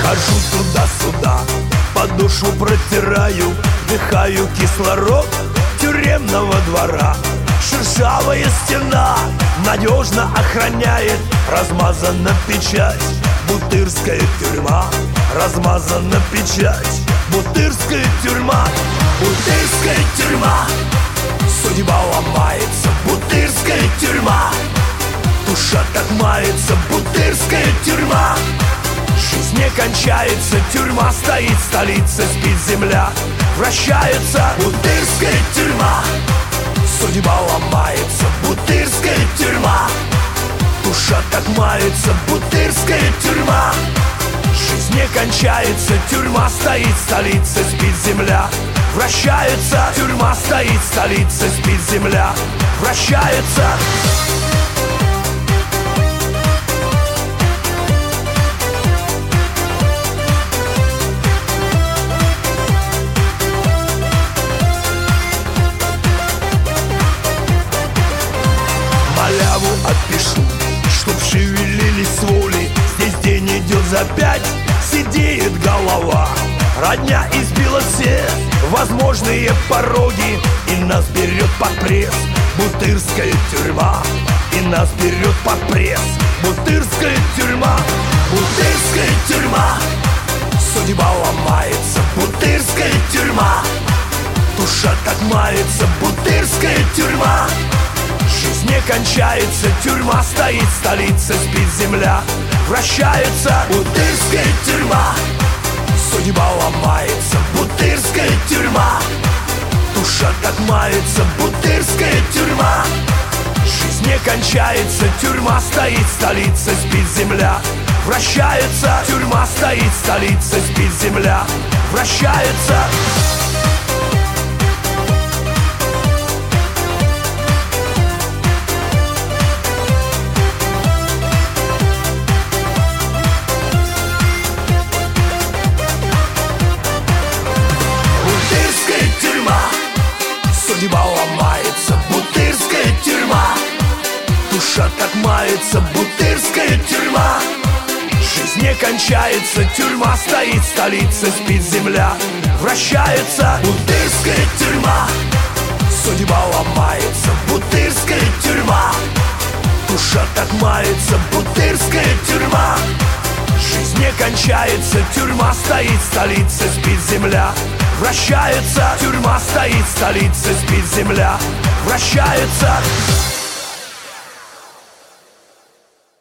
Хожу туда-сюда, подошву протираю, вдыхаю кислород тюремного двора. Шершавая стена надежно охраняет, размазана печать, Бутырская тюрьма. Размазана печать, Бутырская тюрьма. Бутырская тюрьма. Судьба ломается, Бутырская тюрьма. Душа так мается, Бутырская тюрьма. Жизнь не кончается, тюрьма стоит, столица спит, земля вращается. Бутырская тюрьма. Судьба ломается, Бутырская тюрьма. Душа так мается, Бутырская тюрьма. Жизнь не кончается, тюрьма стоит, столица спит, земля вращается. Тюрьма стоит, столица спит, земля вращается. Маляву отпишу, чтоб шевелились с воли. Здесь день идет за 5, сидеет голова. Родня избила все возможные пороги, и нас берет под пресс Бутырская тюрьма. И нас берет под пресс Бутырская тюрьма. Бутырская тюрьма. Судьба ломается, Бутырская тюрьма. Душа так мается, Бутырская тюрьма. Жизнь не кончается, тюрьма стоит, столица спит, земля вращается. Бутырская тюрьма. Судьба ломается, Бутырская тюрьма. Душа так мается, Бутырская тюрьма. Жизнь не кончается, тюрьма стоит, столица спит, земля вращается. Тюрьма стоит, столица спит, земля вращается. Судьба ломается, Бутырская тюрьма. Душа так мается, Бутырская тюрьма. Жизнь не кончается, тюрьма стоит, столица спит, земля вращается. Бутырская тюрьма. Судьба ломается, Бутырская тюрьма. Душа так мается, Бутырская тюрьма. Жизнь не кончается, тюрьма стоит, столица спит, земля вращается. Тюрьма стоит, столица спит, земля вращается.